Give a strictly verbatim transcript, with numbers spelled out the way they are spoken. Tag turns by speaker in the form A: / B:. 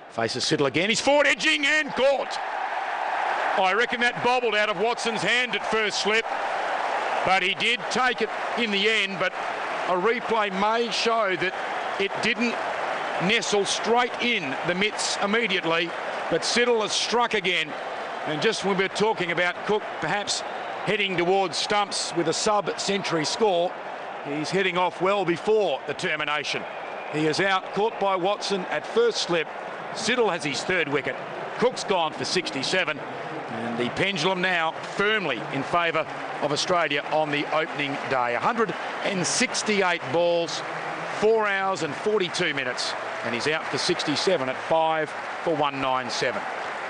A: Faces Siddle again. He's forward edging and caught. I reckon that bobbled out of Watson's hand at first slip, but he did take it in the end. But a replay may show that it didn't nestle straight in the mitts immediately, but Siddle has struck again. And just when we're talking about Cook perhaps heading towards stumps with a sub-century score, he's heading off well before the termination. He is out, caught by Watson at first slip. Siddle has his third wicket. Cook's gone for sixty-seven. And the pendulum now firmly in favour of Australia on the opening day. one hundred sixty-eight balls, four hours and forty-two minutes. And he's out for sixty-seven at five for one ninety-seven.